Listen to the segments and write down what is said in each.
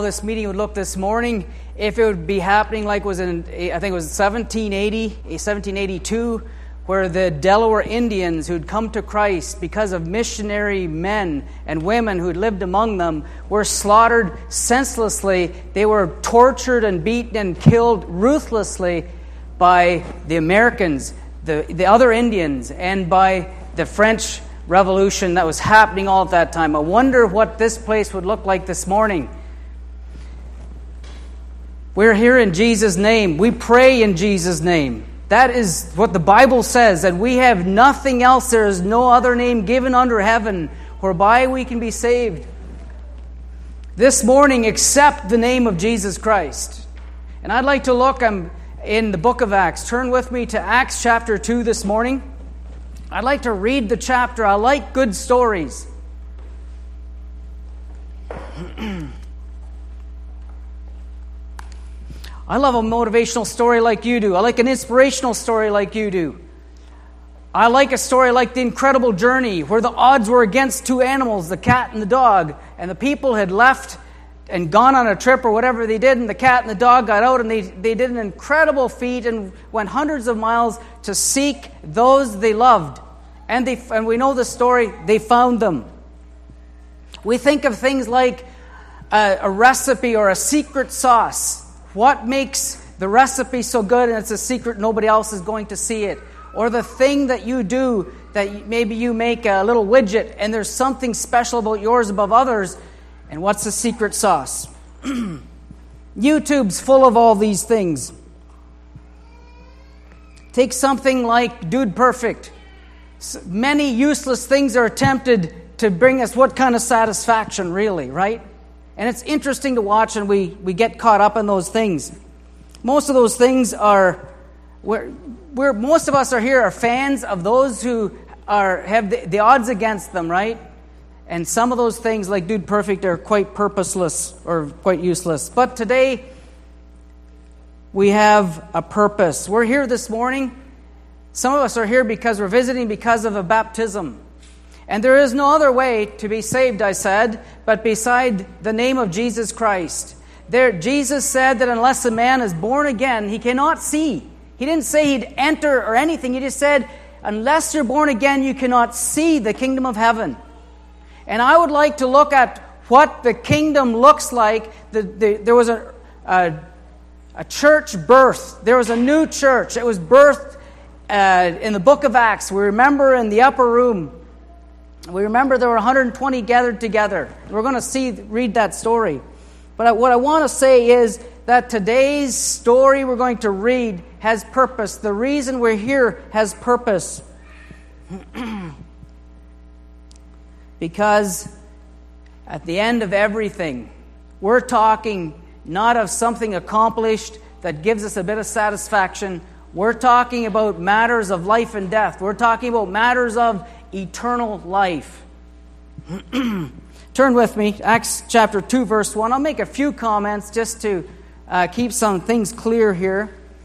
This meeting would look this morning if it would be happening like was in, I think it was 1782, where the Delaware Indians who'd come to Christ because of missionary men and women who'd lived among them were slaughtered senselessly. They were tortured and beaten and killed ruthlessly by the Americans, the other Indians, and by the French Revolution that was happening all at that time. I wonder what this place would look like this morning. We're here in Jesus' name. We pray in Jesus' name. That is what the Bible says, that we have nothing else. There is no other name given under heaven whereby we can be saved. This morning, except the name of Jesus Christ. And I'd like to look in the book of Acts. Turn with me to Acts chapter 2 this morning. I'd like to read the chapter. I like good stories. I love a motivational story like you do. I like an inspirational story like you do. I like a story like The Incredible Journey, where the odds were against two animals, the cat and the dog, and the people had left and gone on a trip or whatever they did, and the cat and the dog got out, and they did an incredible feat and went hundreds of miles to seek those they loved. And we know the story, they found them. We think of things like a recipe or a secret sauce. What makes the recipe so good and it's a secret, nobody else is going to see it? Or the thing that you do, that maybe you make a little widget and there's something special about yours above others, and what's the secret sauce? YouTube's full of all these things. Take something like Dude Perfect. Many useless things are attempted to bring us what kind of satisfaction, really, right? And it's interesting to watch, and we get caught up in those things. Most of those things are, most of us are here are fans of those who have the odds against them, right? And some of those things, like Dude Perfect, are quite purposeless or quite useless. But today, we have a purpose. We're here this morning. Some of us are here because we're visiting because of a baptism. And there is no other way to be saved, I said, but beside the name of Jesus Christ. Jesus said that unless a man is born again, he cannot see. He didn't say he'd enter or anything. He just said, unless you're born again, you cannot see the kingdom of heaven. And I would like to look at what the kingdom looks like. There was a church birth. There was a new church. It was birthed in the book of Acts. We remember in the upper room. We remember there were 120 gathered together. We're going to read that story. But what I want to say is that today's story we're going to read has purpose. The reason we're here has purpose. Because at the end of everything, we're talking not of something accomplished that gives us a bit of satisfaction. We're talking about matters of life and death. We're talking about matters of eternal life. Turn with me, Acts chapter 2, verse 1. I'll make a few comments just to keep some things clear here.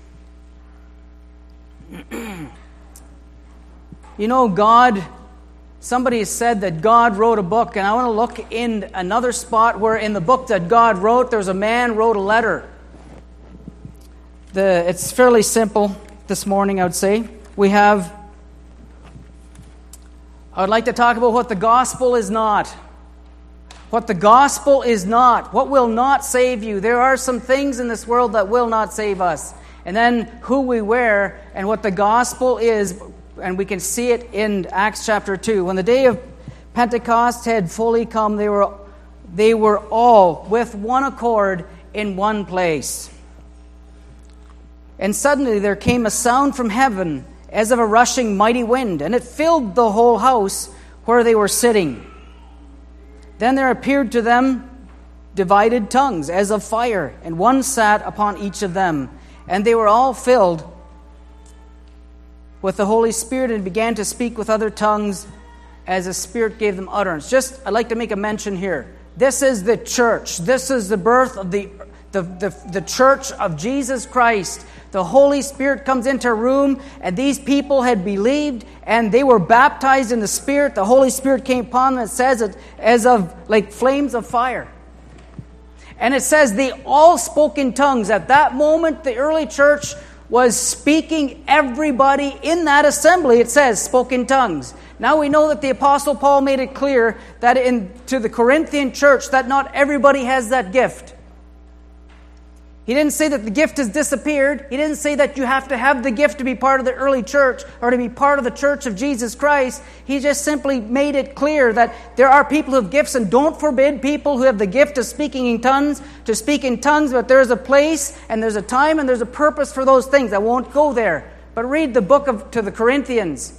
You know, somebody has said that God wrote a book, and I want to look in another spot where in the book that God wrote, there's a man wrote a letter. It's fairly simple this morning, I would say. I would like to talk about what the gospel is not. What the gospel is not. What will not save you. There are some things in this world that will not save us. And then who we were and what the gospel is, and we can see it in Acts chapter 2. When the day of Pentecost had fully come, they were all with one accord in one place. And suddenly there came a sound from heaven as of a rushing mighty wind, and it filled the whole house where they were sitting. Then there appeared to them divided tongues as of fire, and one sat upon each of them. And they were all filled with the Holy Spirit and began to speak with other tongues as the Spirit gave them utterance. I'd like to make a mention here. This is the church. This is the birth of the church of Jesus Christ. The Holy Spirit comes into a room, and these people had believed, and they were baptized in the Spirit. The Holy Spirit came upon them, it says, as of like flames of fire. And it says they all spoke in tongues. At that moment, the early church was speaking. Everybody in that assembly, it says, spoke in tongues. Now we know that the Apostle Paul made it clear that to the Corinthian church that not everybody has that gift. He didn't say that the gift has disappeared. He didn't say that you have to have the gift to be part of the early church or to be part of the church of Jesus Christ. He just simply made it clear that there are people who have gifts, and don't forbid people who have the gift of speaking in tongues to speak in tongues, but there's a place and there's a time and there's a purpose for those things. I won't go there. But read the book to the Corinthians.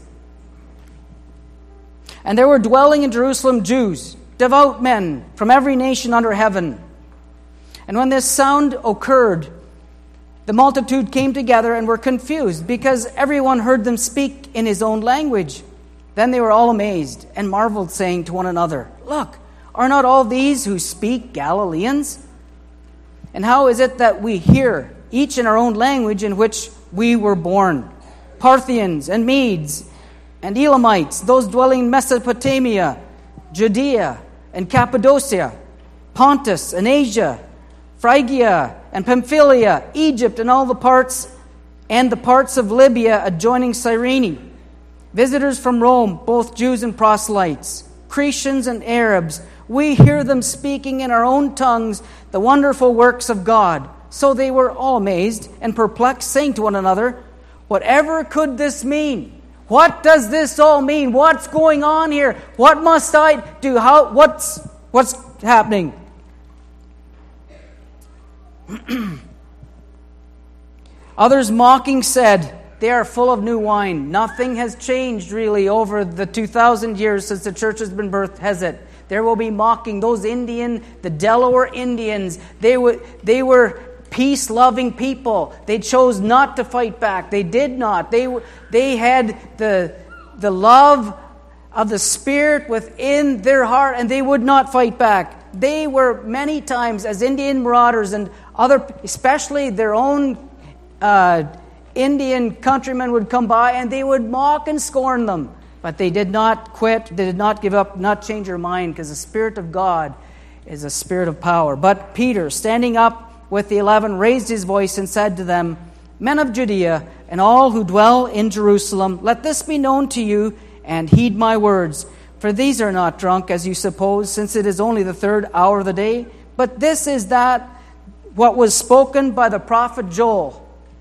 And there were dwelling in Jerusalem Jews, devout men from every nation under heaven. And when this sound occurred, the multitude came together and were confused, because everyone heard them speak in his own language. Then they were all amazed and marveled, saying to one another, "Look, are not all these who speak Galileans? And how is it that we hear, each in our own language in which we were born? Parthians and Medes and Elamites, those dwelling in Mesopotamia, Judea and Cappadocia, Pontus and Asia, Phrygia and Pamphylia, Egypt and all the parts of Libya adjoining Cyrene, visitors from Rome, both Jews and proselytes, Cretians and Arabs, we hear them speaking in our own tongues the wonderful works of God." So they were all amazed and perplexed, saying to one another, "Whatever could this mean? What does this all mean? What's going on here? What must I do? What's happening?" Others mocking said, "They are full of new wine." Nothing has changed really over the 2,000 years since the church has been birthed, has it? There will be mocking. The Delaware Indians, they were peace-loving people. They chose not to fight back. They did not. They had the love of the Spirit within their heart, and they would not fight back. They were many times, as Indian marauders and other, especially their own Indian countrymen would come by, and they would mock and scorn them. But they did not quit. They did not give up, not change their mind, because the Spirit of God is a spirit of power. But Peter, standing up with the 11, raised his voice and said to them, "Men of Judea and all who dwell in Jerusalem, let this be known to you, and heed my words. For these are not drunk, as you suppose, since it is only the 3rd hour of the day. But this is what was spoken by the prophet Joel."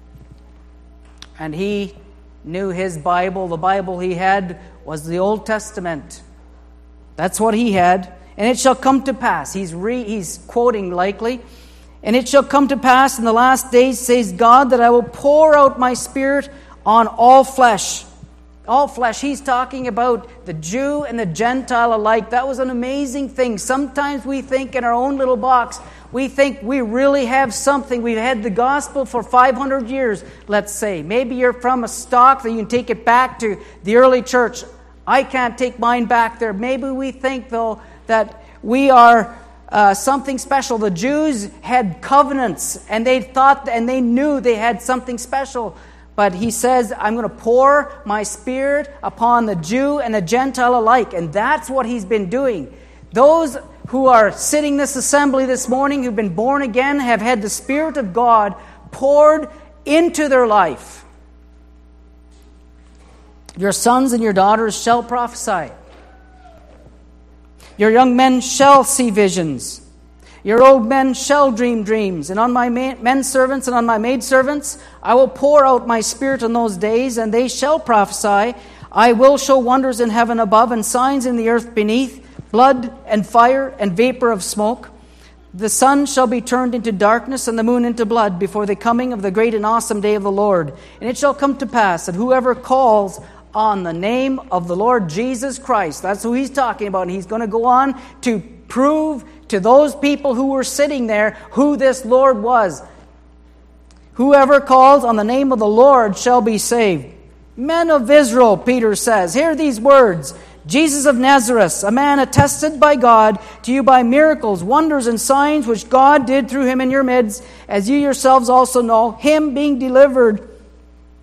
And he knew his Bible. The Bible he had was the Old Testament. That's what he had. "And it shall come to pass," he's quoting likely, "and it shall come to pass in the last days, says God, that I will pour out my Spirit on all flesh." All flesh. He's talking about the Jew and the Gentile alike. That was an amazing thing. Sometimes we think in our own little box, we think we really have something. We've had the gospel for 500 years, let's say. Maybe you're from a stock that you can take it back to the early church. I can't take mine back there. Maybe we think, though, that we are something special. The Jews had covenants, and they thought and they knew they had something special. But he says, "I'm going to pour my Spirit upon the Jew and the Gentile alike." And that's what he's been doing. Those who are sitting in this assembly this morning, who've been born again, have had the Spirit of God poured into their life. "Your sons and your daughters shall prophesy. Your young men shall see visions. Your old men shall dream dreams. And on my men servants and on my maidservants I will pour out my Spirit in those days, and they shall prophesy. I will show wonders in heaven above and signs in the earth beneath, blood and fire and vapor of smoke. The sun shall be turned into darkness and the moon into blood before the coming of the great and awesome day of the Lord. And it shall come to pass that whoever calls on the name of the Lord Jesus Christ," that's who he's talking about, and he's going to go on to prove to those people who were sitting there who this Lord was. "Whoever calls on the name of the Lord shall be saved." Men of Israel, Peter says, hear these words. "Jesus of Nazareth, a man attested by God to you by miracles, wonders, and signs which God did through him in your midst, as you yourselves also know, him being delivered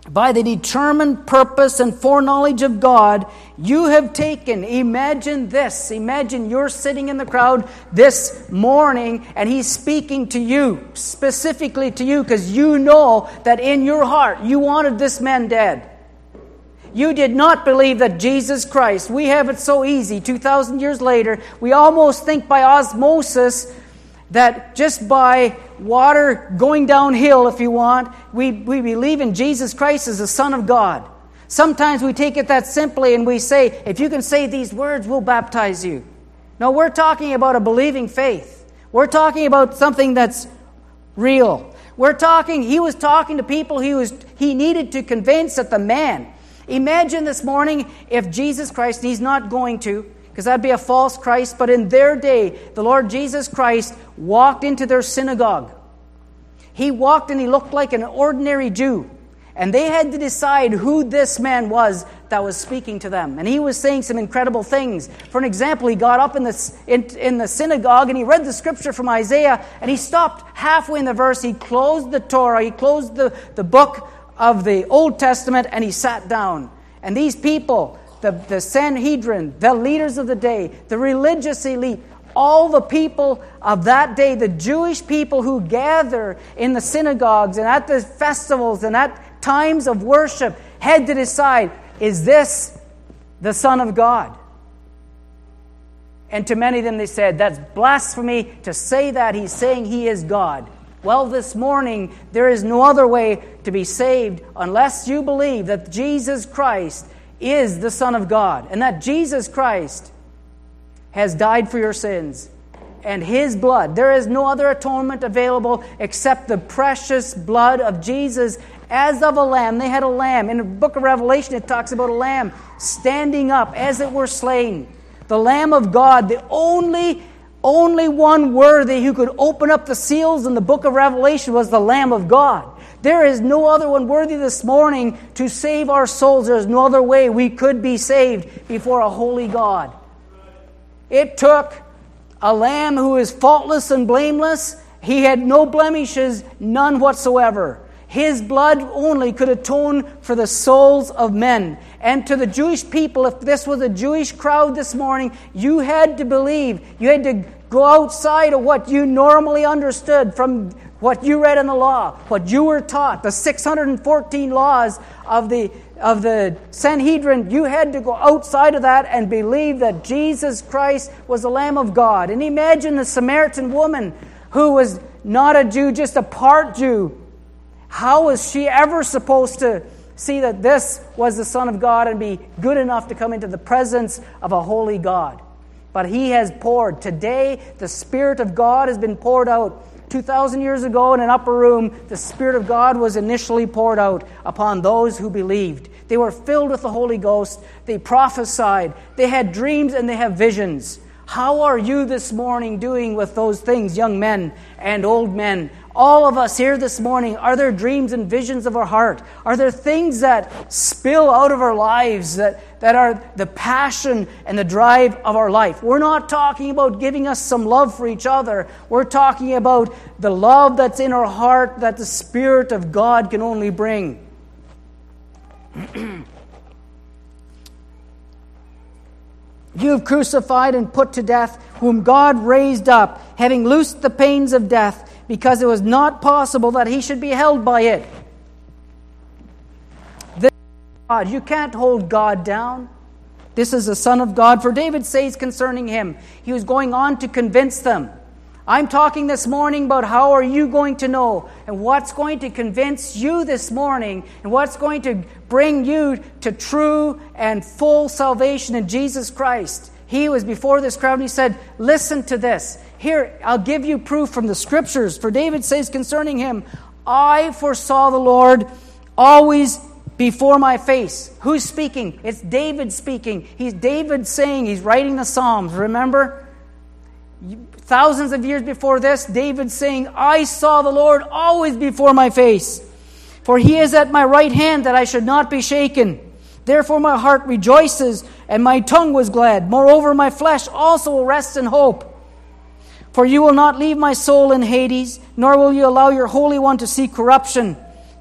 by the determined purpose and foreknowledge of God, you have taken, imagine this, imagine you're sitting in the crowd this morning and He's speaking to you, specifically to you, because you know that in your heart you wanted this man dead. You did not believe that Jesus Christ, we have it so easy, 2,000 years later, we almost think by osmosis that just by water going downhill, if you want, we believe in Jesus Christ as the Son of God. Sometimes we take it that simply and we say, if you can say these words, we'll baptize you. No, we're talking about a believing faith. We're talking about something that's real. He was talking to people he needed to convince that the man. Imagine this morning if Jesus Christ, He's not going to, because that'd be a false Christ, but in their day, the Lord Jesus Christ walked into their synagogue. He walked and He looked like an ordinary Jew. And they had to decide who this man was that was speaking to them. And He was saying some incredible things. For an example, He got up in the synagogue and He read the scripture from Isaiah, and He stopped halfway in the verse. He closed the Torah, He closed the book of the Old Testament, and He sat down. And these people, the Sanhedrin, the leaders of the day, the religious elite, all the people of that day, the Jewish people who gather in the synagogues and at the festivals and at times of worship, had to decide, is this the Son of God? And to many of them they said, that's blasphemy to say that. He's saying He is God. Well, this morning, there is no other way to be saved unless you believe that Jesus Christ is the Son of God, and that Jesus Christ has died for your sins, and His blood. There is no other atonement available except the precious blood of Jesus as of a lamb. They had a lamb. In the book of Revelation, it talks about a lamb standing up as it were slain. The Lamb of God, the only one worthy who could open up the seals in the book of Revelation was the Lamb of God. There is no other one worthy this morning to save our souls. There is no other way we could be saved before a holy God. It took a lamb who is faultless and blameless. He had no blemishes, none whatsoever. His blood only could atone for the souls of men. And to the Jewish people, if this was a Jewish crowd this morning, you had to believe. You had to go outside of what you normally understood from what you read in the law, what you were taught, the 614 laws of the Sanhedrin. You had to go outside of that and believe that Jesus Christ was the Lamb of God. And imagine the Samaritan woman who was not a Jew, just a part Jew. How was she ever supposed to see that this was the Son of God and be good enough to come into the presence of a holy God? But He has poured. Today, the Spirit of God has been poured out. 2,000 years ago in an upper room, the Spirit of God was initially poured out upon those who believed. They were filled with the Holy Ghost. They prophesied. They had dreams and they have visions. How are you this morning doing with those things, young men and old men? All of us here this morning, are there dreams and visions of our heart? Are there things that spill out of our lives that are the passion and the drive of our life? We're not talking about giving us some love for each other. We're talking about the love that's in our heart that the Spirit of God can only bring. You have crucified and put to death, whom God raised up, having loosed the pains of death, because it was not possible that He should be held by it. This is God. You can't hold God down. This is the Son of God. For David says concerning Him, he was going on to convince them. I'm talking this morning about how are you going to know, and what's going to convince you this morning, and what's going to bring you to true and full salvation in Jesus Christ. He was before this crowd and he said, listen to this. Here, I'll give you proof from the Scriptures. For David says concerning him, I foresaw the Lord always before my face. Who's speaking? It's David speaking. He's David saying, he's writing the Psalms, remember? Thousands of years before this, David saying, I saw the Lord always before my face. For He is at my right hand that I should not be shaken. Therefore my heart rejoices and my tongue was glad. Moreover, my flesh also will rest in hope. For you will not leave my soul in Hades, nor will you allow your Holy One to see corruption.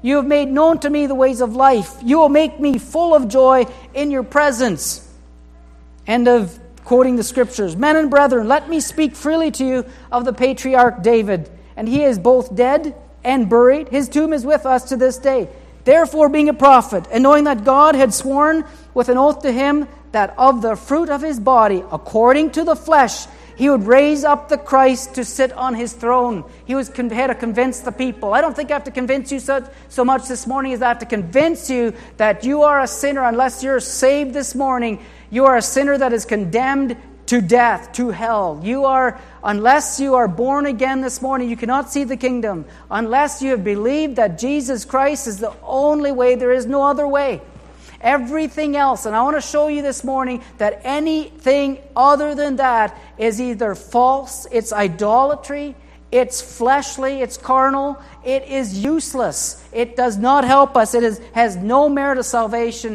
You have made known to me the ways of life. You will make me full of joy in your presence. End of quoting the scriptures. Men and brethren, let me speak freely to you of the patriarch David. And he is both dead and buried. His tomb is with us to this day. Therefore, being a prophet, and knowing that God had sworn with an oath to him that of the fruit of his body, according to the flesh, he would raise up the Christ to sit on his throne. He had to convince the people. I don't think I have to convince you so much this morning as I have to convince you that you are a sinner unless you're saved this morning. You are a sinner that is condemned to death, to hell. Unless you are born again this morning, you cannot see the kingdom. Unless you have believed that Jesus Christ is the only way, there is no other way. Everything else, and I want to show you this morning that anything other than that is either false, it's idolatry, it's fleshly, it's carnal, it is useless. It does not help us. It has no merit of salvation.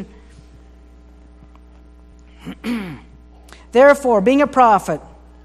Therefore, being a prophet,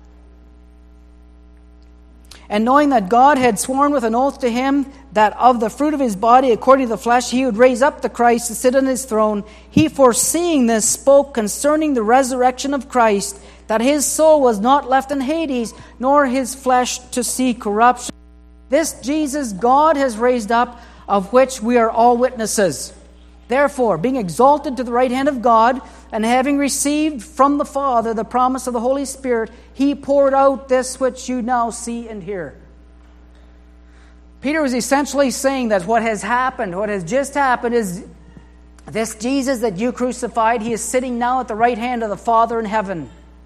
and knowing that God had sworn with an oath to him that of the fruit of his body, according to the flesh, he would raise up the Christ to sit on his throne, he, foreseeing this, spoke concerning the resurrection of Christ, that his soul was not left in Hades, nor his flesh to see corruption. This Jesus God has raised up, of which we are all witnesses. Therefore, being exalted to the right hand of God, and having received from the Father the promise of the Holy Spirit, he poured out this which you now see and hear. Peter was essentially saying that what has just happened is this Jesus that you crucified, he is sitting now at the right hand of the Father in heaven.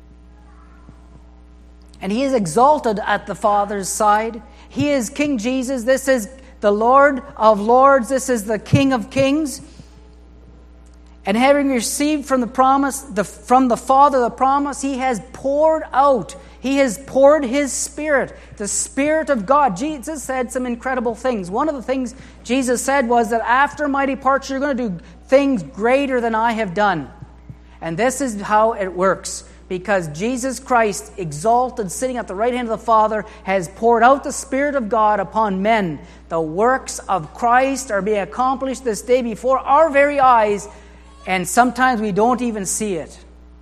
And he is exalted at the Father's side. He is King Jesus. This is the Lord of lords. This is the King of kings. And having received from the promise, from the Father the promise, he has poured out. He has poured his Spirit, the Spirit of God. Jesus said some incredible things. One of the things Jesus said was that after my departure, you're going to do things greater than I have done. And this is how it works. Because Jesus Christ, exalted, sitting at the right hand of the Father, has poured out the Spirit of God upon men. The works of Christ are being accomplished this day before our very eyes, and sometimes we don't even see it.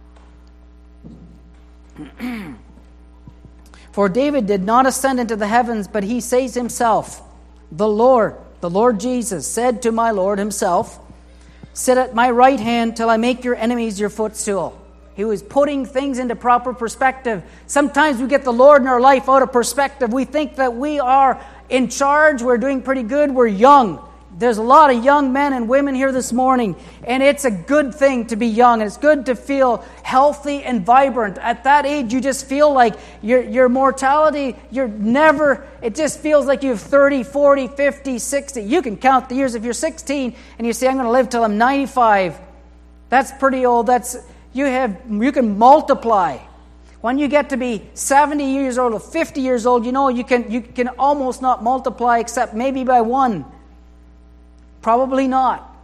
For David did not ascend into the heavens, but he says himself, the Lord Jesus, said to my Lord himself, sit at my right hand till I make your enemies your footstool. He was putting things into proper perspective. Sometimes we get the Lord in our life out of perspective. We think that we are in charge, we're doing pretty good, we're young. There's a lot of young men and women here this morning, and it's a good thing to be young, and it's good to feel healthy and vibrant. At that age, you just feel like your mortality, it just feels like you have 30, 40, 50, 60. You can count the years. If you're 16 and you say, I'm going to live till I'm 95, that's pretty old. You can multiply. When you get to be 70 years old or 50 years old, you can almost not multiply except maybe by one. Probably not.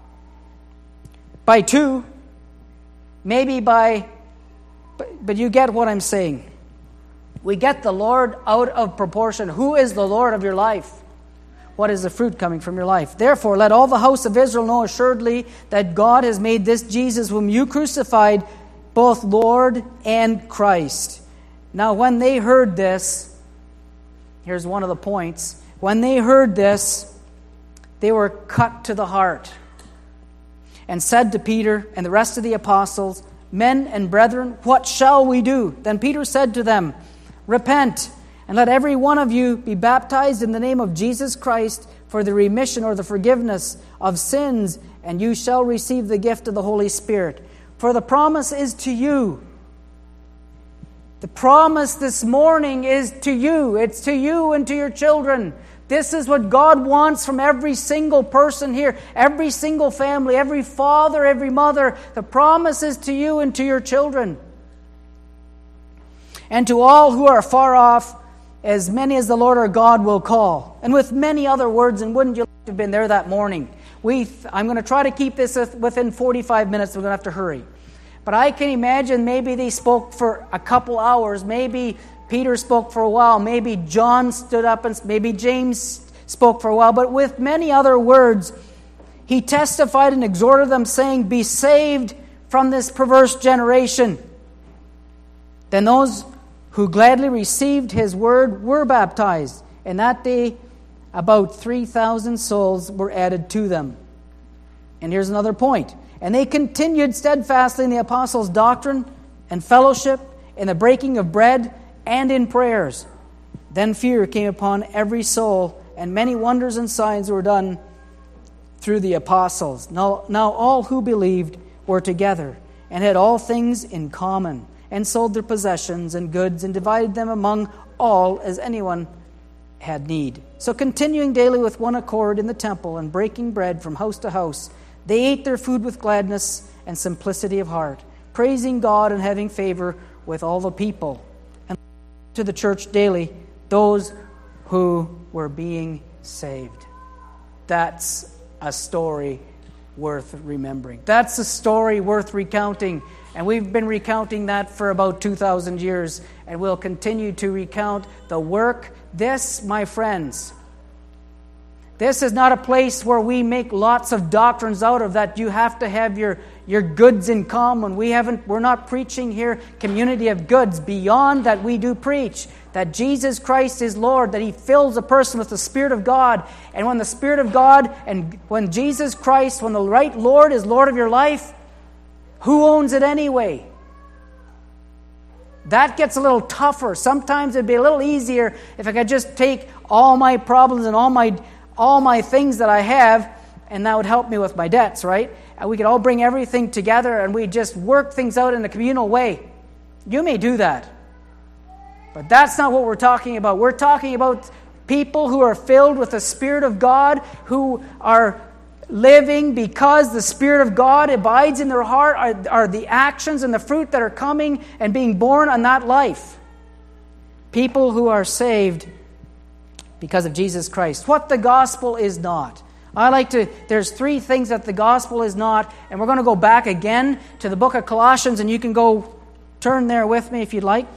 By two. Maybe by... But you get what I'm saying. We get the Lord out of proportion. Who is the Lord of your life? What is the fruit coming from your life? Therefore, let all the house of Israel know assuredly that God has made this Jesus whom you crucified both Lord and Christ. Now, when they heard this, here's one of the points. When they heard this, they were cut to the heart and said to Peter and the rest of the apostles, men and brethren, what shall we do? Then Peter said to them, repent, and let every one of you be baptized in the name of Jesus Christ for the remission or the forgiveness of sins, and you shall receive the gift of the Holy Spirit. For the promise is to you. The promise this morning is to you. It's to you and to your children. This is what God wants from every single person here, every single family, every father, every mother. The promise is to you and to your children. And to all who are far off, as many as the Lord our God will call. And with many other words, and wouldn't you like to have been there that morning? I'm going to try to keep this within 45 minutes. We're going to have to hurry. But I can imagine maybe they spoke for a couple hours. Maybe Peter spoke for a while. Maybe John stood up and maybe James spoke for a while. But with many other words, he testified and exhorted them, saying, "Be saved from this perverse generation." Then those who gladly received his word were baptized, and that day about 3,000 souls were added to them. And here's another point. And they continued steadfastly in the apostles' doctrine and fellowship, in the breaking of bread, and in prayers. Then fear came upon every soul, and many wonders and signs were done through the apostles. Now all who believed were together, and had all things in common, and sold their possessions and goods, and divided them among all as anyone had need. So continuing daily with one accord in the temple, and breaking bread from house to house, they ate their food with gladness and simplicity of heart, praising God and having favor with all the people. And to the church daily those who were being saved. That's a story worth remembering. That's a story worth recounting. And we've been recounting that for about 2,000 years. And we'll continue to recount the work. This, my friends, this is not a place where we make lots of doctrines out of that you have to have your goods in common. We're not preaching here community of goods. Beyond that, we do preach that Jesus Christ is Lord, that He fills a person with the Spirit of God. And when the Spirit of God and when Jesus Christ, when the right Lord is Lord of your life, who owns it anyway? That gets a little tougher. Sometimes it'd be a little easier if I could just take all my problems and all my things that I have, and that would help me with my debts, right? And we could all bring everything together and we just work things out in a communal way. You may do that. But that's not what we're talking about. We're talking about people who are filled with the Spirit of God, who are living because the Spirit of God abides in their heart, are the actions and the fruit that are coming and being born on that life. People who are saved because of Jesus Christ. What the gospel is not. There's three things that the gospel is not, and we're going to go back again to the book of Colossians, and you can go turn there with me if you'd like.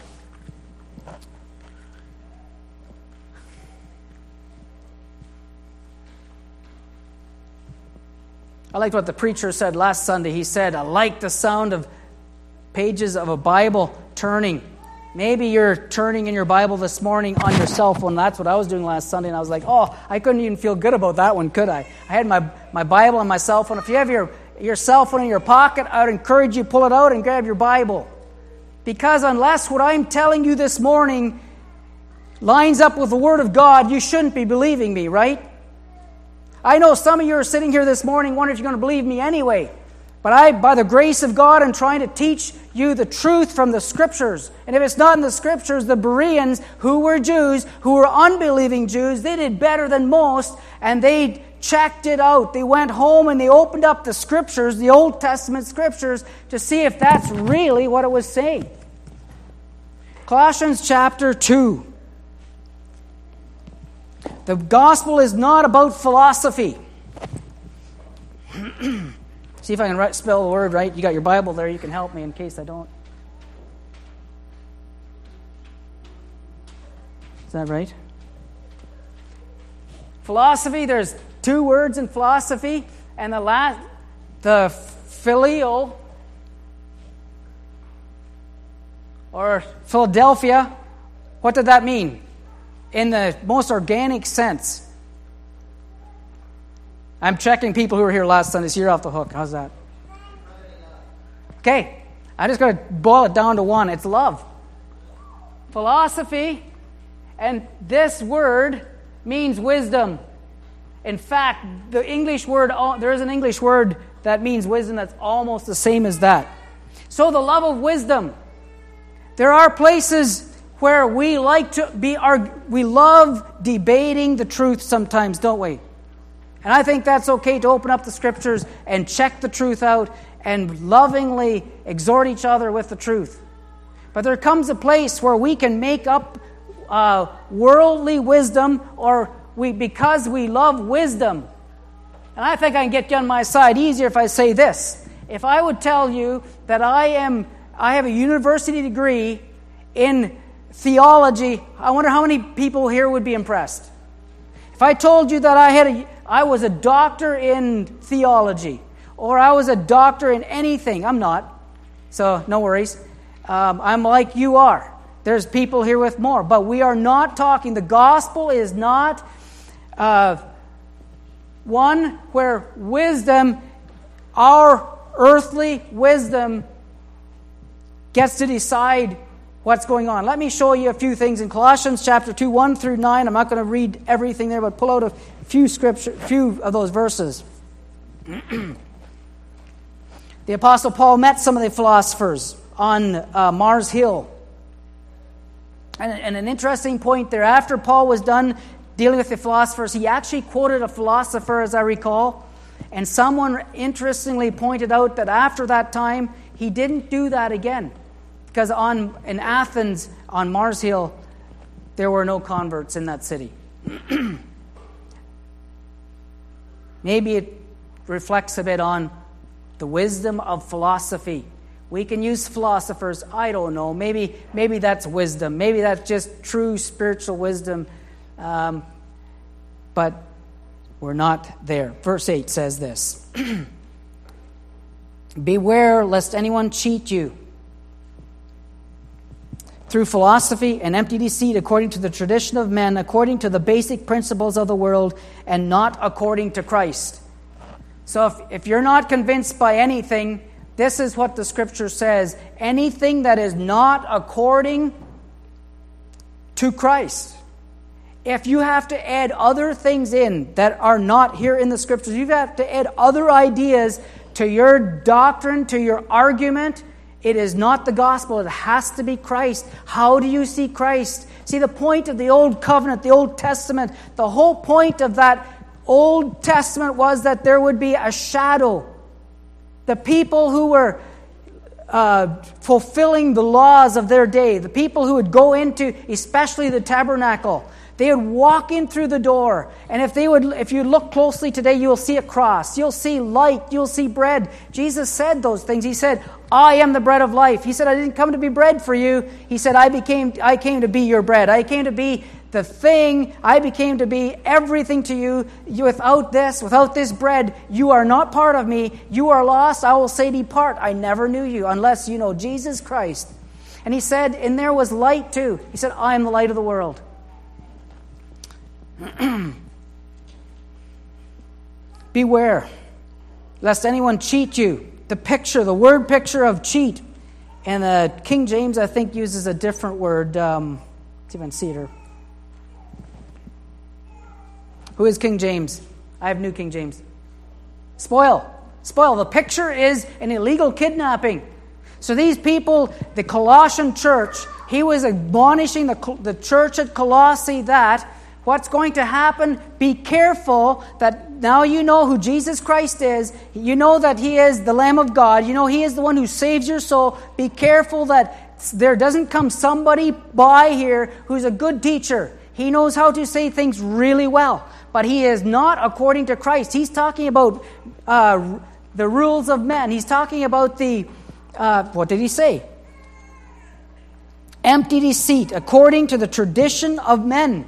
I liked what the preacher said last Sunday. He said, I like the sound of pages of a Bible turning. Maybe you're turning in your Bible this morning on your cell phone. That's what I was doing last Sunday, and I was like, oh, I couldn't even feel good about that one, could I? I had my Bible on my cell phone. If you have your cell phone in your pocket, I would encourage you to pull it out and grab your Bible. Because unless what I'm telling you this morning lines up with the Word of God, you shouldn't be believing me, right? I know some of you are sitting here this morning wondering if you're going to believe me anyway. But I, by the grace of God, am trying to teach you the truth from the Scriptures. And if it's not in the Scriptures, the Bereans, who were Jews, who were unbelieving Jews, they did better than most, and they checked it out. They went home and they opened up the Scriptures, the Old Testament Scriptures, to see if that's really what it was saying. Colossians chapter 2. The gospel is not about philosophy. See if I can spell the word right. You got your Bible there. You can help me in case I don't. Is that right? Philosophy, there's two words in philosophy. And the phileo, or Philadelphia, what did that mean? In the most organic sense. I'm checking people who were here last Sunday, so you're off the hook. How's that? Okay, I'm just going to boil it down to one. It's love. Philosophy, and this word means wisdom. In fact, the English word, there is an English word that means wisdom that's almost the same as that. So the love of wisdom. There are places where we we love debating the truth sometimes, don't we? And I think that's okay to open up the Scriptures and check the truth out and lovingly exhort each other with the truth. But there comes a place where we can make up worldly wisdom, because we love wisdom. And I think I can get you on my side easier if I say this. If I would tell you that I have a university degree in theology, I wonder how many people here would be impressed. If I told you that I was a doctor in theology, or I was a doctor in anything, I'm not, so no worries. I'm like you are. There's people here with more, but we are not talking. The gospel is not one where wisdom, our earthly wisdom, gets to decide what's going on. Let me show you a few things in Colossians chapter 2, 1 through 9. I'm not going to read everything there, but pull out a few of those verses. The Apostle Paul met some of the philosophers on Mars Hill. And an interesting point there, after Paul was done dealing with the philosophers, he actually quoted a philosopher, as I recall, and someone interestingly pointed out that after that time, he didn't do that again. Because in Athens, on Mars Hill, there were no converts in that city. Maybe it reflects a bit on the wisdom of philosophy. We can use philosophers, I don't know. Maybe that's wisdom. Maybe that's just true spiritual wisdom. But we're not there. Verse 8 says this. Beware lest anyone cheat you through philosophy and empty deceit, according to the tradition of men, according to the basic principles of the world, and not according to Christ. So if you're not convinced by anything, this is what the Scripture says. Anything that is not according to Christ. If you have to add other things in that are not here in the Scriptures, you have to add other ideas to your doctrine, to your argument, it is not the gospel. It has to be Christ. How do you see Christ? See, the point of the Old Covenant, the Old Testament, the whole point of that Old Testament was that there would be a shadow. The people who were fulfilling the laws of their day, the people who would go into, especially the tabernacle, they would walk in through the door, and if you look closely today, you'll see a cross, you'll see light, you'll see bread. Jesus said those things. He said, I am the bread of life. He said, I didn't come to be bread for you. He said, I came to be your bread. I came to be the thing. I became to be everything to you. Without this bread, you are not part of me. You are lost. I will say, depart. I never knew you unless you know Jesus Christ. And he said, and there was light too. He said, I am the light of the world. Beware lest anyone cheat you. The word picture of cheat, and King James I think uses a different word. See if I can see it here. Who is King James? I have New King James. Spoil. The picture is an illegal kidnapping. So these people, the Colossian church, he was admonishing the church at Colossae that what's going to happen, be careful that now you know who Jesus Christ is. You know that He is the Lamb of God. You know He is the one who saves your soul. Be careful that there doesn't come somebody by here who's a good teacher. He knows how to say things really well, but he is not according to Christ. He's talking about the rules of men. He's talking about what did he say? Empty deceit, according to the tradition of men.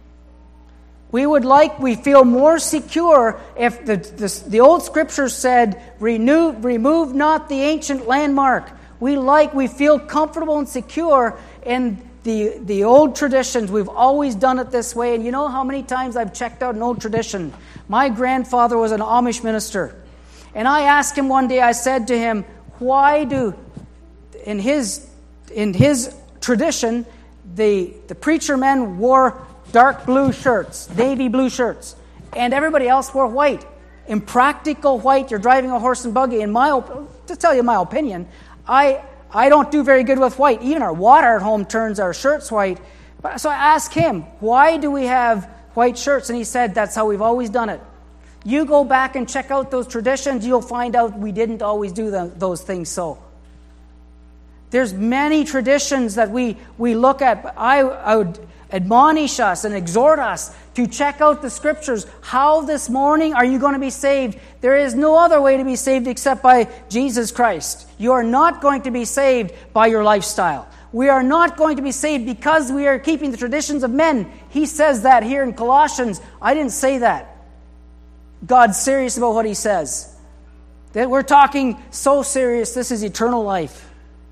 We feel more secure if the old scripture said, remove not the ancient landmark. We feel comfortable and secure in the old traditions. We've always done it this way. And you know how many times I've checked out an old tradition? My grandfather was an Amish minister. And I asked him one day, I said to him, why in his tradition, the preacher men wore dark blue shirts, navy blue shirts, and everybody else wore white. Impractical white, you're driving a horse and buggy. To tell you my opinion, I don't do very good with white. Even our water at home turns our shirts white. So I asked him, why do we have white shirts? And he said, that's how we've always done it. You go back and check out those traditions, you'll find out we didn't always do those things so. There's many traditions that we look at. I would admonish us and exhort us to check out the scriptures. How this morning are you going to be saved? There is no other way to be saved except by Jesus Christ. You are not going to be saved by your lifestyle. We are not going to be saved because we are keeping the traditions of men. He says that here in Colossians. I didn't say that. God's serious about what he says. That we're talking so serious, this is eternal life.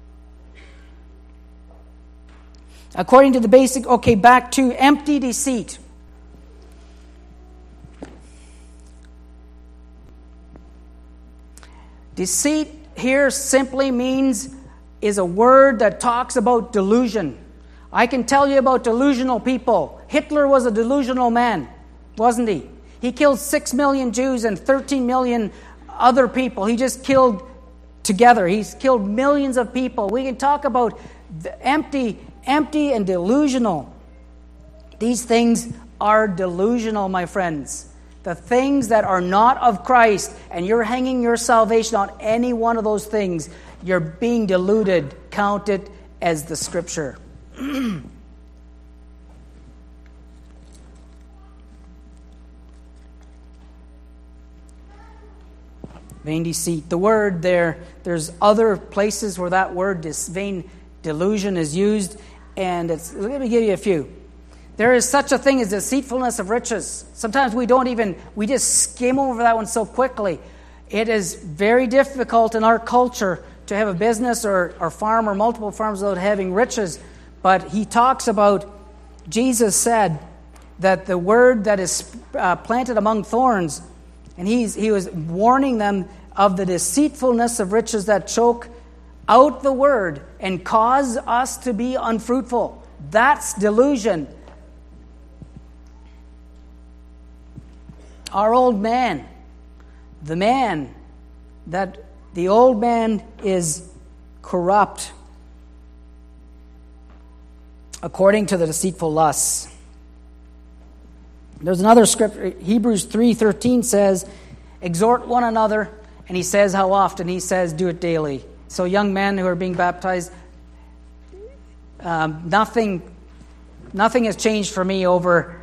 According to the basic, back to empty deceit. Deceit here simply is a word that talks about delusion. I can tell you about delusional people. Hitler was a delusional man, wasn't he? He killed 6 million Jews and 13 million other people. He just killed together. He's killed millions of people. We can talk about the empty and delusional. These things are delusional, my friends. The things that are not of Christ, and you're hanging your salvation on any one of those things, you're being deluded. Count it as the Scripture. Vain deceit. The word there's other places where that word, this vain delusion, is used, and let me give you a few. There is such a thing as deceitfulness of riches. Sometimes we just skim over that one so quickly. It is very difficult in our culture to have a business or farm or multiple farms without having riches. But he talks about, Jesus said that the word that is planted among thorns, and he was warning them of the deceitfulness of riches that choke out the word and cause us to be unfruitful. That's delusion. Our old man, the old man is corrupt according to the deceitful lusts. There's another scripture, Hebrews 3:13 says, exhort one another, and he says how often? He says, do it daily. So young men who are being baptized, nothing has changed for me over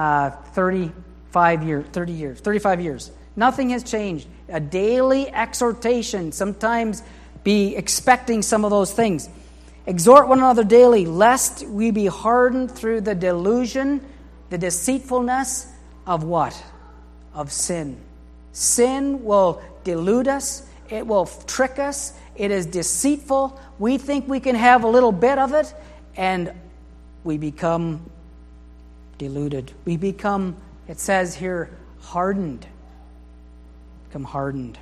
35 years. Nothing has changed. A daily exhortation. Sometimes be expecting some of those things. Exhort one another daily, lest we be hardened through the delusion, the deceitfulness of what? Of sin. Sin will delude us. It will trick us. It is deceitful. We think we can have a little bit of it, and we become deluded. We become, it says here, hardened. Become hardened.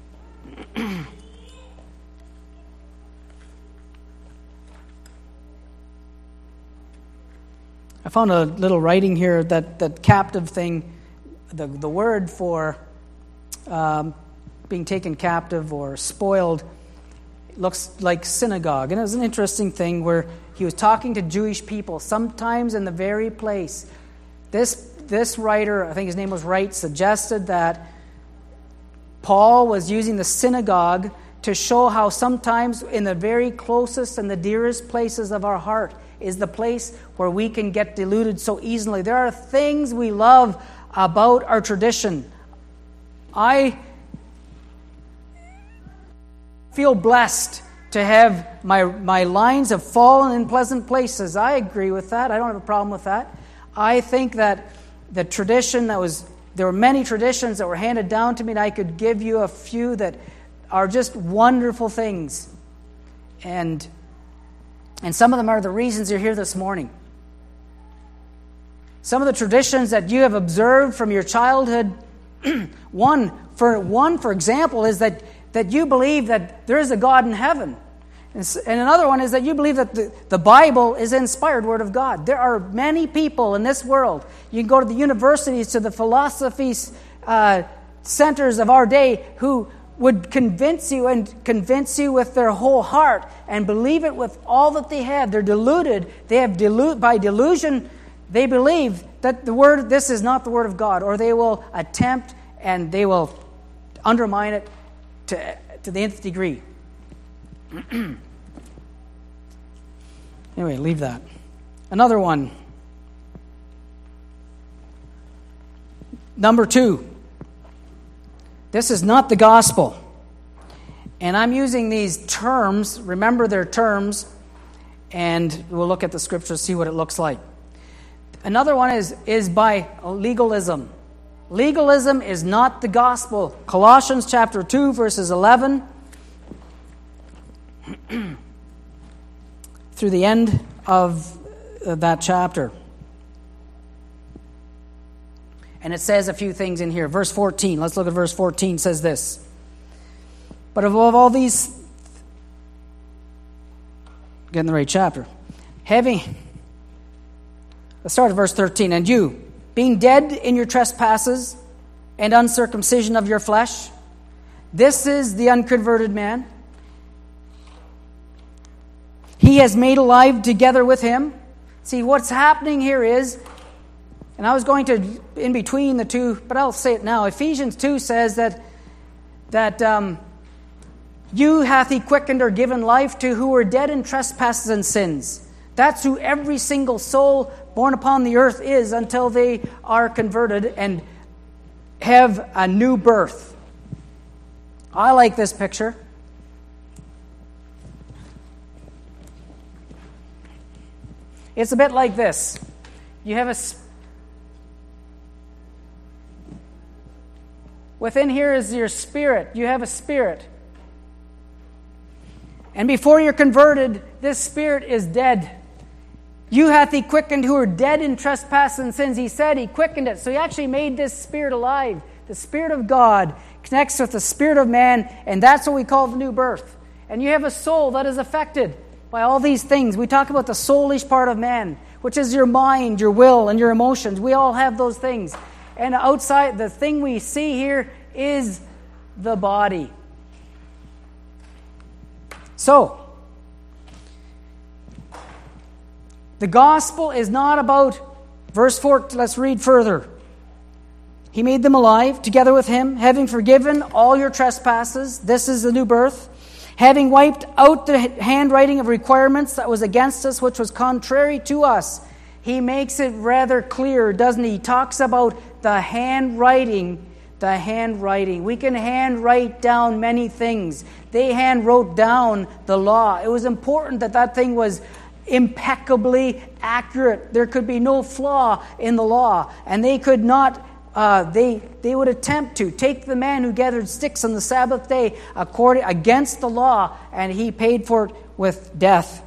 I found a little writing here that captive thing, the word for being taken captive or spoiled, looks like synagogue. And it was an interesting thing where he was talking to Jewish people, sometimes in the very place. This writer, I think his name was Wright, suggested that Paul was using the synagogue to show how sometimes in the very closest and the dearest places of our heart is the place where we can get deluded so easily. There are things we love about our tradition. I feel blessed to have my lines have fallen in pleasant places. I agree with that. I don't have a problem with that. I think that the tradition there were many traditions that were handed down to me, and I could give you a few that are just wonderful things. And some of them are the reasons you're here this morning. Some of the traditions that you have observed from your childhood, one, for example, is that you believe that there is a God in heaven. And another one is that you believe that the Bible is the inspired Word of God. There are many people in this world. You can go to the universities, to the philosophy centers of our day who would convince you with their whole heart and believe it with all that they have. They're deluded. They have by delusion, they believe that this is not the Word of God, or they will attempt and they will undermine it to the nth degree. Anyway, leave that. Another one. Number 2. This is not the gospel. And I'm using these terms, remember they're terms, and we'll look at the scriptures, see what it looks like. Another one is by legalism. Legalism is not the gospel. Colossians chapter 2, verses 11 through the end of that chapter. And it says a few things in here. Verse 14, let's look at verse 14, says this. But above all these, get in the right chapter, let's start at verse 13. And you, being dead in your trespasses and uncircumcision of your flesh, this is the unconverted man. He has made alive together with him. See, what's happening here is, and I was going to in between the two, but I'll say it now. Ephesians 2 says that you hath he quickened or given life to who were dead in trespasses and sins. That's who every single soul born upon the earth is until they are converted and have a new birth. I like this picture. It's a bit like this. You have within here is your spirit. You have a spirit. And before you're converted, this spirit is dead. You hath he quickened who are dead in trespasses and sins. He said he quickened it. So he actually made this spirit alive. The Spirit of God connects with the spirit of man, and that's what we call the new birth. And you have a soul that is affected by all these things. We talk about the soulish part of man, which is your mind, your will, and your emotions. We all have those things. And outside, the thing we see here is the body. So, the gospel is not about, verse 4, let's read further. He made them alive together with him, having forgiven all your trespasses. This is the new birth. Having wiped out the handwriting of requirements that was against us, which was contrary to us. He makes it rather clear, doesn't he? He talks about the handwriting. The handwriting. We can handwrite down many things. They hand wrote down the law. It was important that that thing was impeccably accurate. There could be no flaw in the law. And they could not, they would attempt to take the man who gathered sticks on the Sabbath day against the law, and he paid for it with death.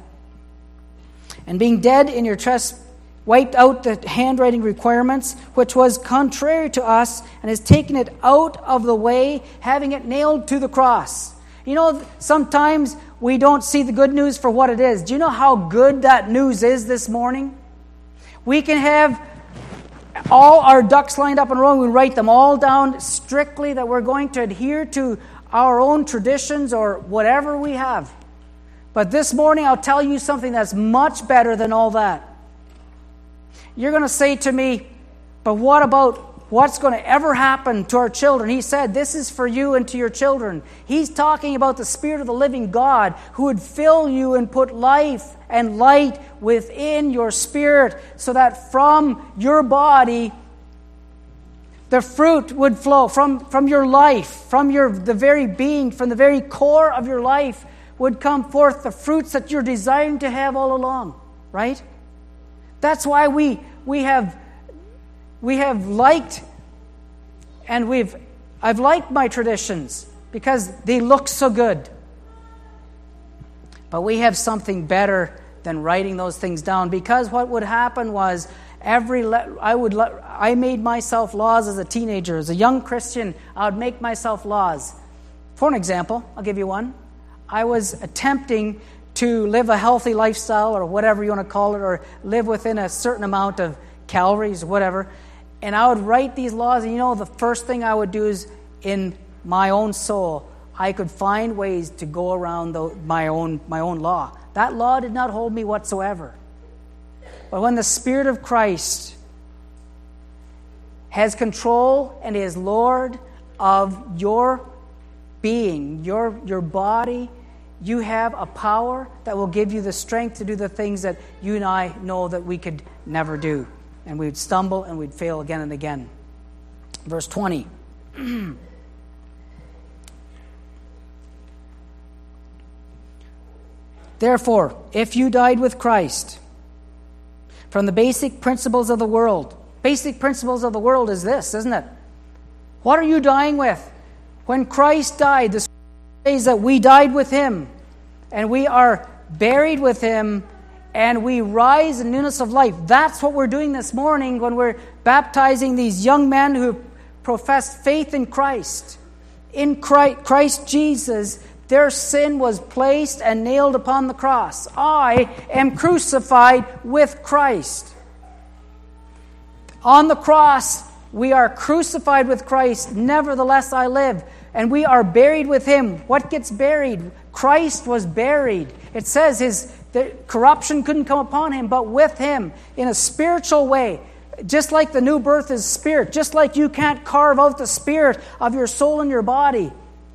And being dead in your trespasses, wiped out the handwriting requirements, which was contrary to us, and has taken it out of the way, having it nailed to the cross. You know, sometimes we don't see the good news for what it is. Do you know how good that news is this morning? We can have all our ducks lined up in a row, and we write them all down strictly that we're going to adhere to our own traditions or whatever we have. But this morning I'll tell you something that's much better than all that. You're going to say to me, but what about what's going to ever happen to our children? He said, this is for you and to your children. He's talking about the Spirit of the living God who would fill you and put life and light within your spirit so that from your body the fruit would flow from your life, from the very being, from the very core of your life would come forth the fruits that you're desiring to have all along, right? That's why we have liked, and I've liked my traditions because they look so good. But we have something better than writing those things down, because what would happen was I made myself laws as a teenager. As a young Christian, I would make myself laws. For an example, I'll give you one. I was attempting to live a healthy lifestyle, or whatever you want to call it, or live within a certain amount of calories, whatever. And I would write these laws, and the first thing I would do is, in my own soul, I could find ways to go around my own law. That law did not hold me whatsoever. But when the Spirit of Christ has control and is Lord of your being, your body, you have a power that will give you the strength to do the things that you and I know that we could never do. And we'd stumble and we'd fail again and again. Verse 20. Therefore, if you died with Christ from the basic principles of the world, basic principles of the world is this, isn't it? What are you dying with? When Christ died, the Scripture says that we died with Him, and we are buried with Him, and we rise in newness of life. That's what we're doing this morning when we're baptizing these young men who profess faith in Christ. In Christ Jesus, their sin was placed and nailed upon the cross. I am crucified with Christ. On the cross, we are crucified with Christ. Nevertheless, I live. And we are buried with Him. What gets buried? Christ was buried. It says the corruption couldn't come upon Him, but with Him in a spiritual way. Just like the new birth is spirit. Just like you can't carve out the spirit of your soul and your body.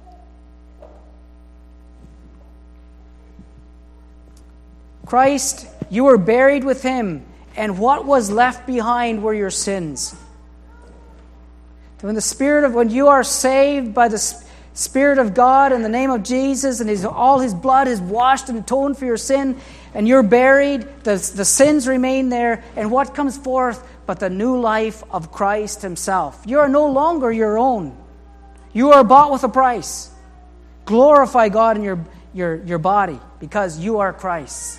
Christ, you were buried with Him, and what was left behind were your sins. When you are saved by the Spirit of God in the name of Jesus, and all His blood is washed and atoned for your sin, and you're buried, the sins remain there, and what comes forth but the new life of Christ Himself? You are no longer your own. You are bought with a price. Glorify God in your body, because you are Christ's.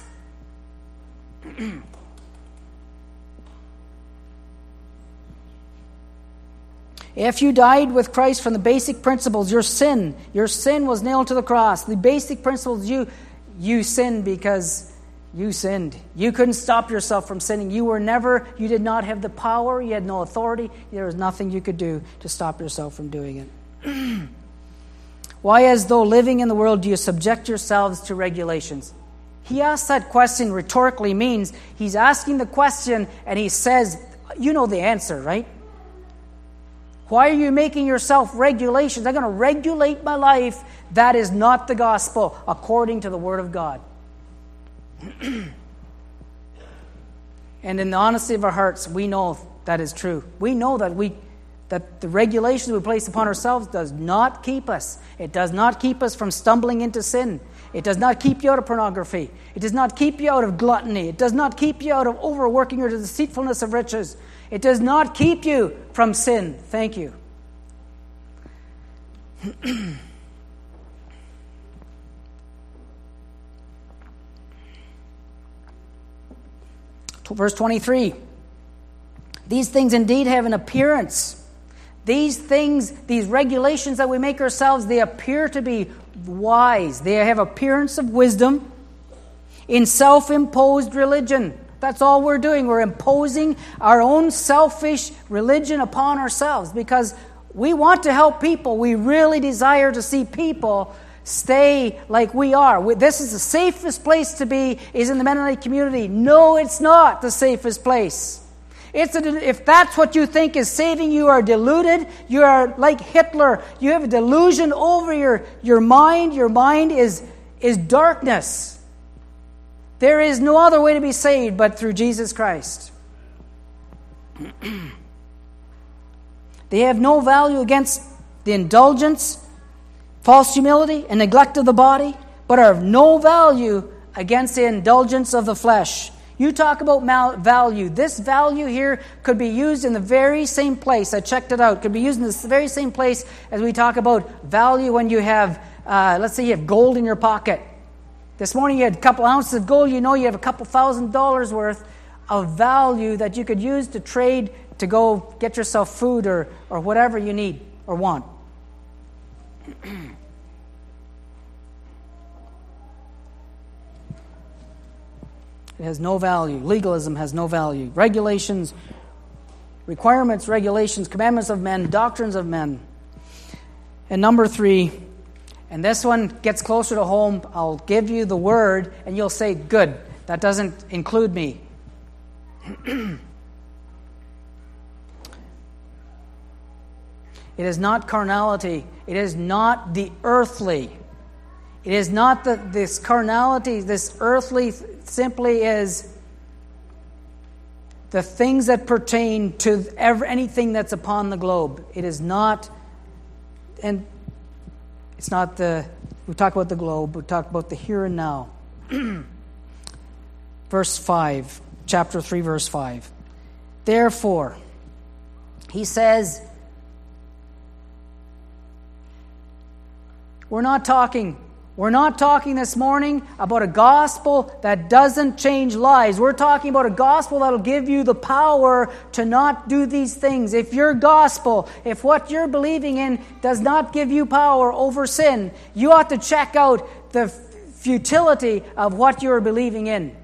If you died with Christ from the basic principles, your sin was nailed to the cross. The basic principles, you sinned because you sinned. You couldn't stop yourself from sinning. You did not have the power, you had no authority, there was nothing you could do to stop yourself from doing it. Why, as though living in the world, do you subject yourselves to regulations? He asks that question rhetorically, means he's asking the question and he says, you know the answer, right? Why are you making yourself regulations? I'm going to regulate my life. That is not the gospel according to the Word of God. And in the honesty of our hearts, we know that is true. We know that the regulations we place upon ourselves does not keep us. It does not keep us from stumbling into sin. It does not keep you out of pornography. It does not keep you out of gluttony. It does not keep you out of overworking or the deceitfulness of riches. It does not keep you from sin. Thank you. Verse 23. These things indeed have an appearance. These things, these regulations that we make ourselves, they appear to be wise. They have appearance of wisdom in self-imposed religion. That's all we're doing. We're imposing our own selfish religion upon ourselves because we want to help people. We really desire to see people stay like we are. This is the safest place to be, is in the Mennonite community. No, it's not the safest place. If that's what you think is saving you, are deluded. You are like Hitler. You have a delusion over your mind. Your mind is darkness. There is no other way to be saved but through Jesus Christ. They have no value against the indulgence, false humility, and neglect of the body, but are of no value against the indulgence of the flesh. You talk about value. This value here could be used in the very same place. I checked it out. Could be used in the very same place as we talk about value when you have, let's say you have gold in your pocket. This morning you had a couple ounces of gold. You know you have a couple $1,000s worth of value that you could use to trade to go get yourself food or whatever you need or want. It has no value. Legalism has no value. Regulations, requirements, regulations, commandments of men, doctrines of men. And number 3, and this one gets closer to home. I'll give you the word, and you'll say, good, that doesn't include me. It is not carnality. It is not the earthly. It is not this carnality, this earthly, simply is the things that pertain to anything that's upon the globe. It is not, and it's not we talk about the globe, we talk about the here and now. Verse 5, chapter 3, verse 5. Therefore, he says, we're not talking this morning about a gospel that doesn't change lives. We're talking about a gospel that'll give you the power to not do these things. If your gospel, if what you're believing in does not give you power over sin, you ought to check out the futility of what you're believing in.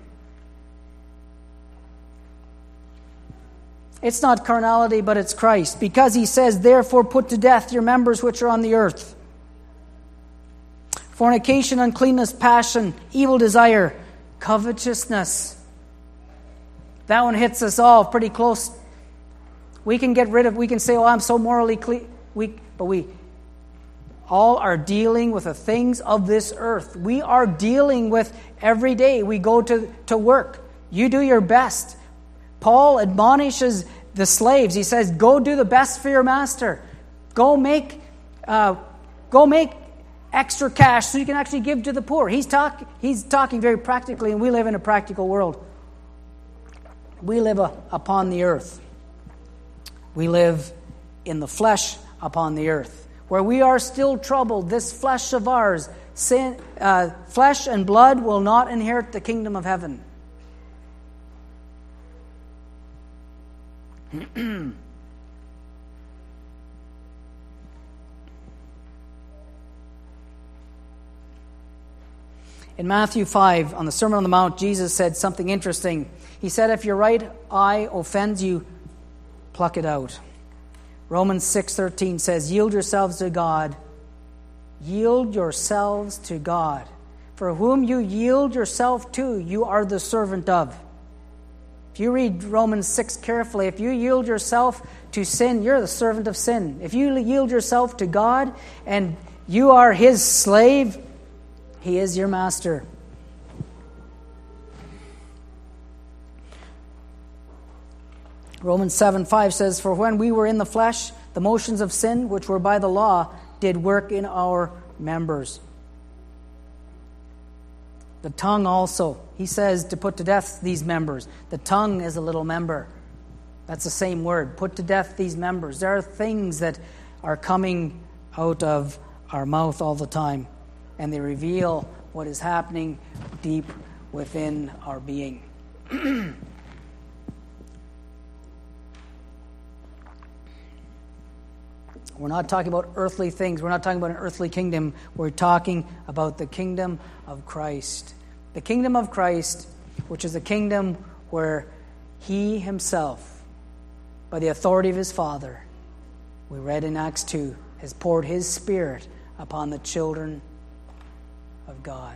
It's not carnality, but it's Christ. Because he says, therefore put to death your members which are on the earth. Fornication, uncleanness, passion, evil desire, covetousness. That one hits us all pretty close. We can say, oh, I'm so morally clean. But we all are dealing with the things of this earth. We are dealing with every day. We go to work. You do your best. Paul admonishes the slaves. He says, go do the best for your master. Go make extra cash so you can actually give to the poor. He's talking very practically, and we live in a practical world. We live upon the earth. We live in the flesh upon the earth, where we are still troubled. This flesh of ours, flesh and blood will not inherit the kingdom of heaven. In Matthew 5, on the Sermon on the Mount, Jesus said something interesting. He said, if your right eye offends you, pluck it out. Romans 6:13 says, yield yourselves to God. Yield yourselves to God. For whom you yield yourself to, you are the servant of. If you read Romans 6 carefully, if you yield yourself to sin, you're the servant of sin. If you yield yourself to God and you are his slave, he is your master. Romans 7:5 says, for when we were in the flesh, the motions of sin, which were by the law, did work in our members. The tongue also, he says to put to death these members. The tongue is a little member. That's the same word. Put to death these members. There are things that are coming out of our mouth all the time, and they reveal what is happening deep within our being. We're not talking about earthly things. We're not talking about an earthly kingdom. We're talking about the kingdom of Christ. The kingdom of Christ, which is a kingdom where he himself, by the authority of his Father, we read in Acts 2, has poured his Spirit upon the children of God.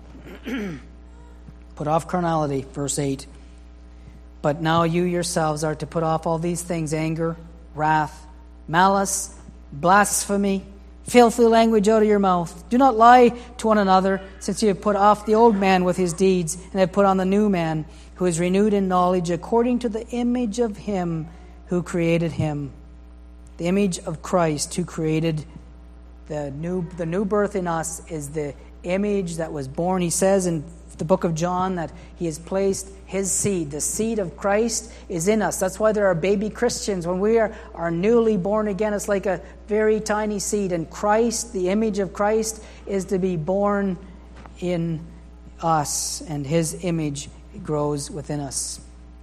Put off carnality, verse 8. But now you yourselves are to put off all these things: anger, wrath, malice, blasphemy, filthy language out of your mouth. Do not lie to one another, since you have put off the old man with his deeds, and have put on the new man, who is renewed in knowledge according to the image of him who created him. The image of Christ who created the new birth in us is the image that was born. He says in the book of John that he has placed his seed. The seed of Christ is in us. That's why there are baby Christians. When we are newly born again, it's like a very tiny seed. And Christ, the image of Christ, is to be born in us. And his image grows within us.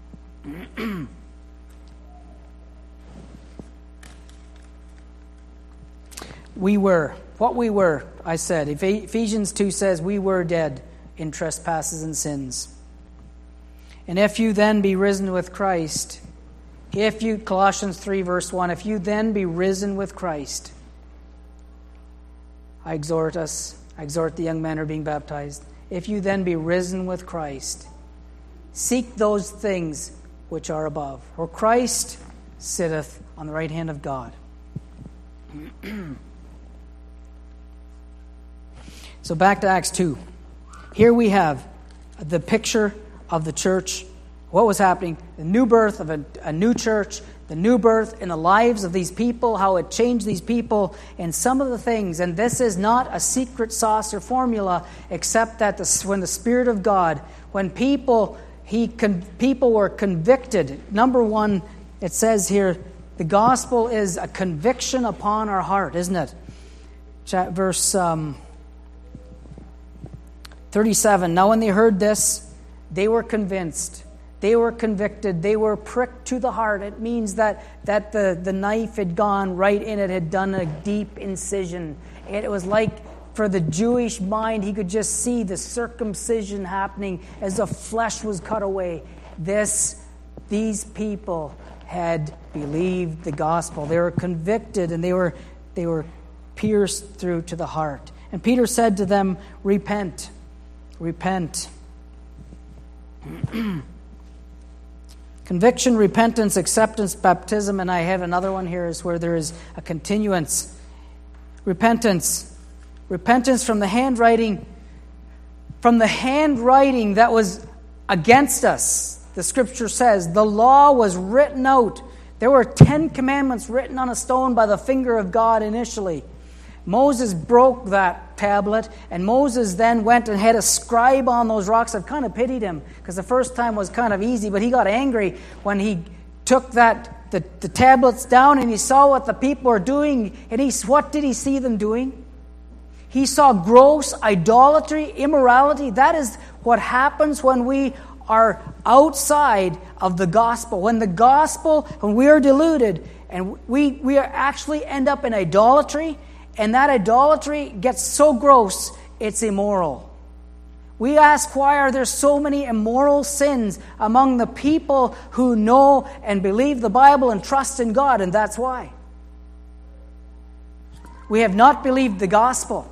What we were, I said. Ephesians 2 says we were dead in trespasses and sins. And if you then be risen with Christ, Colossians 3 verse 1, if you then be risen with Christ, I exhort the young men who are being baptized, if you then be risen with Christ, seek those things which are above, where Christ sitteth on the right hand of God. So back to Acts 2. Here we have the picture of the church, what was happening, the new birth of a new church, the new birth in the lives of these people, how it changed these people, and some of the things. And this is not a secret sauce or formula, except that when the Spirit of God, when people were convicted. Number one, it says here, the gospel is a conviction upon our heart, isn't it? Verse 37, now when they heard this, they were convinced. They were convicted. They were pricked to the heart. It means that the knife had gone right in it, had done a deep incision. It was like, for the Jewish mind, he could just see the circumcision happening as the flesh was cut away. These people had believed the gospel. They were convicted, and they were pierced through to the heart. And Peter said to them, repent. Repent. Conviction, repentance, acceptance, baptism, and I have another one here is where there is a continuance. Repentance. Repentance from the handwriting that was against us. The Scripture says the law was written out. There were 10 commandments written on a stone by the finger of God initially. Moses broke that tablet, and Moses then went and had a scribe on those rocks. I've kind of pitied him, because the first time was kind of easy, but he got angry when he took the tablets down and he saw what the people were doing. And what did he see them doing? He saw gross idolatry, immorality. That is what happens when we are outside of the gospel. When we are deluded, and we actually end up in idolatry. And that idolatry gets so gross, it's immoral. We ask, why are there so many immoral sins among the people who know and believe the Bible and trust in God? And that's why. We have not believed the gospel.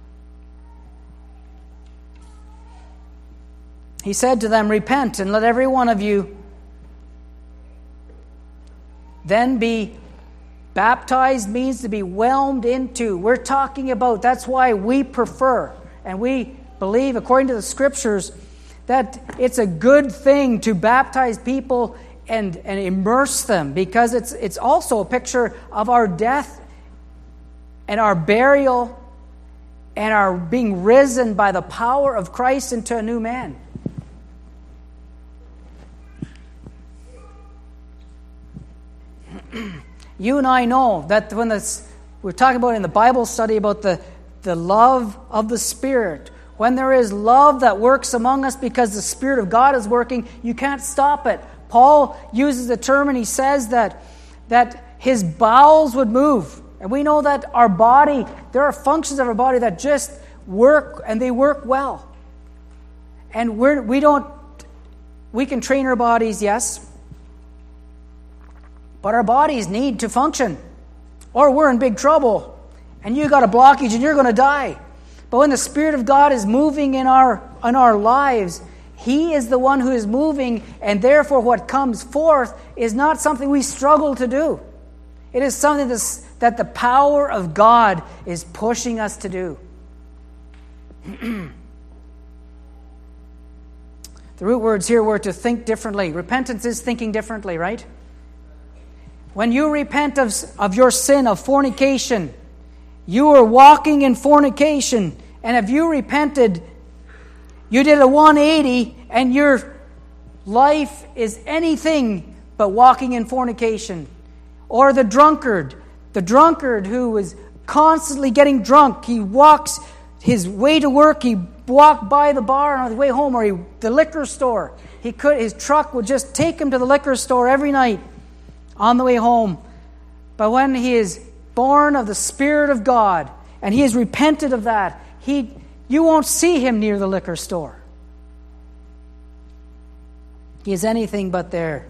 He said to them, repent, and let every one of you then be baptized. Means to be whelmed into. We're talking about, that's why we prefer and we believe, according to the Scriptures, that it's a good thing to baptize people and immerse them, because it's also a picture of our death and our burial and our being risen by the power of Christ into a new man. You and I know that when we're talking about in the Bible study about the love of the Spirit, when there is love that works among us because the Spirit of God is working, you can't stop it. Paul uses the term, and he says that his bowels would move. And we know that our body, there are functions of our body that just work, and they work well. And we can train our bodies, yes, but our bodies need to function, or we're in big trouble, and you got a blockage and you're going to die. But when the Spirit of God is moving in our lives, He is the one who is moving, and therefore what comes forth is not something we struggle to do. It is something that the power of God is pushing us to do. The root words here were to think differently. Repentance is thinking differently, right? When you repent of your sin of fornication, you are walking in fornication. And if you repented, you did a 180, and your life is anything but walking in fornication. Or the drunkard who is constantly getting drunk. He walks his way to work, he walked by the bar on his way home, or the liquor store. His truck would just take him to the liquor store every night on the way home. But when he is born of the Spirit of God, and he has repented of that, you won't see him near the liquor store. He is anything but there.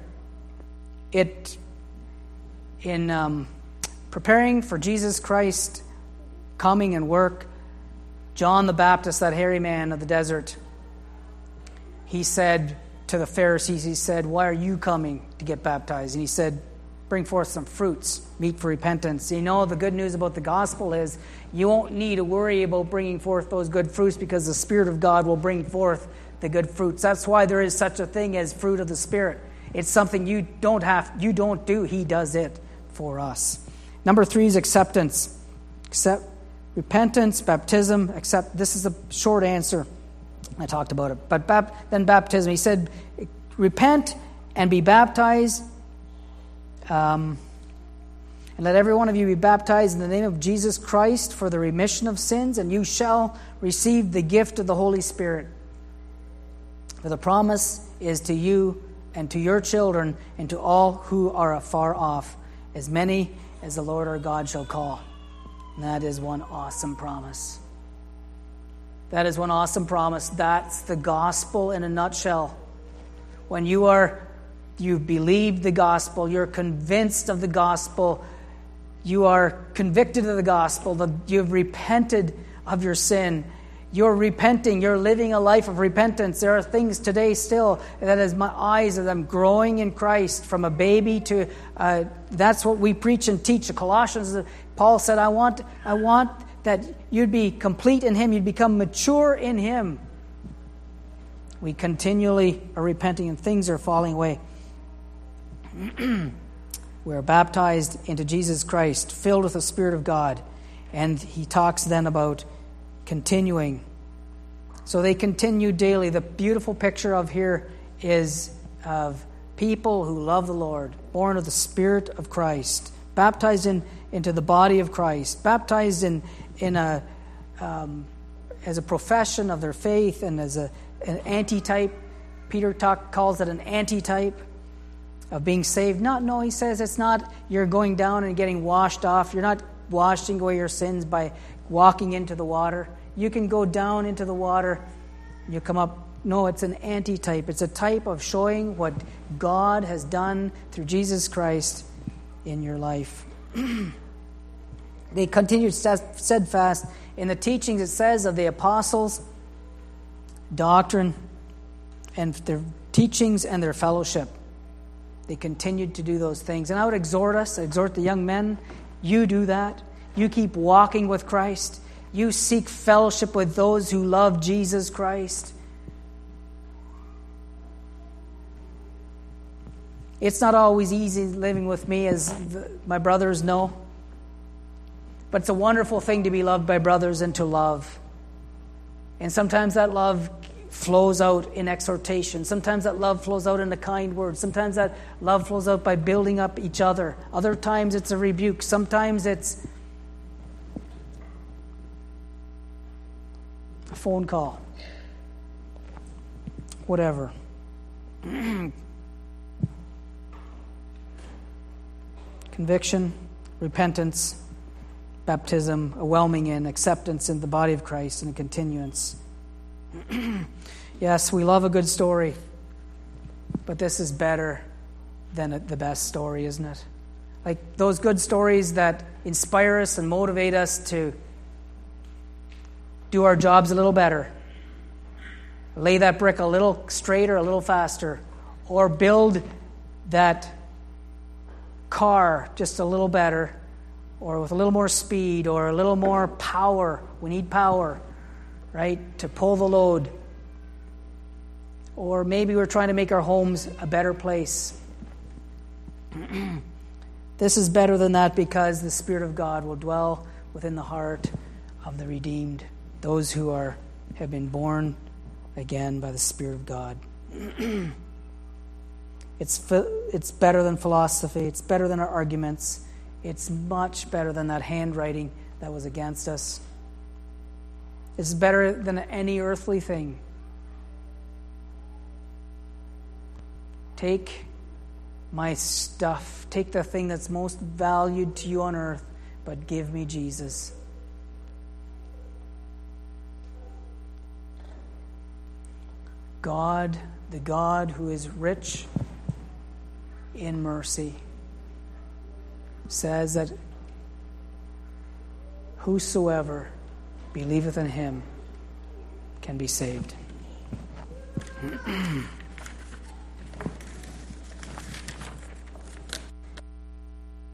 In preparing for Jesus Christ coming and work, John the Baptist, that hairy man of the desert, he said to the Pharisees, he said, why are you coming to get baptized? And he said, bring forth some fruits, meet for repentance. You know, the good news about the gospel is you won't need to worry about bringing forth those good fruits, because the Spirit of God will bring forth the good fruits. That's why there is such a thing as fruit of the Spirit. It's something you don't do. He does it for us. Number 3 is acceptance. Repentance, baptism, accept. This is a short answer. I talked about it. But then baptism. He said, repent and be baptized. And let every one of you be baptized in the name of Jesus Christ for the remission of sins, and you shall receive the gift of the Holy Spirit. For the promise is to you and to your children and to all who are afar off, as many as the Lord our God shall call. And that is one awesome promise. That is one awesome promise. That's the gospel in a nutshell. When you've believed the gospel, you're convinced of the gospel, you are convicted of the gospel, you've repented of your sin, you're repenting, you're living a life of repentance. There are things today still that as my eyes as I'm growing in Christ from a baby to, that's what we preach and teach. Colossians, Paul said, I want that you'd be complete in Him, you'd become mature in Him. We continually are repenting and things are falling away. We're baptized into Jesus Christ, filled with the Spirit of God. And he talks then about continuing. So they continue daily. The beautiful picture of here is of people who love the Lord, born of the Spirit of Christ, baptized into the body of Christ, baptized as a profession of their faith and as an antitype. Peter calls it an antitype of being saved. He says it's not you're going down and getting washed off. You're not washing away your sins by walking into the water. You can go down into the water, you come up. No, it's an antitype. It's a type of showing what God has done through Jesus Christ in your life. They continued steadfast in the teachings, it says, of the apostles, doctrine, and their teachings and their fellowship. They continued to do those things. And I would exhort the young men, you do that. You keep walking with Christ. You seek fellowship with those who love Jesus Christ. It's not always easy living with me, as my brothers know. But it's a wonderful thing to be loved by brothers and to love. And sometimes that love flows out in exhortation. Sometimes that love flows out in a kind word. Sometimes that love flows out by building up each other. Other times it's a rebuke. Sometimes it's a phone call. Whatever. Conviction, repentance, baptism, a whelming in, acceptance in the body of Christ, and a continuance. Yes, we love a good story, but this is better than the best story, isn't it? Like those good stories that inspire us and motivate us to do our jobs a little better, lay that brick a little straighter, a little faster, or build that car just a little better, or with a little more speed, or a little more power. We need power, right, to pull the load. Or maybe we're trying to make our homes a better place. This is better than that because the Spirit of God will dwell within the heart of the redeemed, those who have been born again by the Spirit of God. It's better than philosophy. It's better than our arguments. It's much better than that handwriting that was against us. It's better than any earthly thing. Take my stuff. Take the thing that's most valued to you on earth, but give me Jesus. God, the God who is rich in mercy, says that whosoever believeth in him can be saved.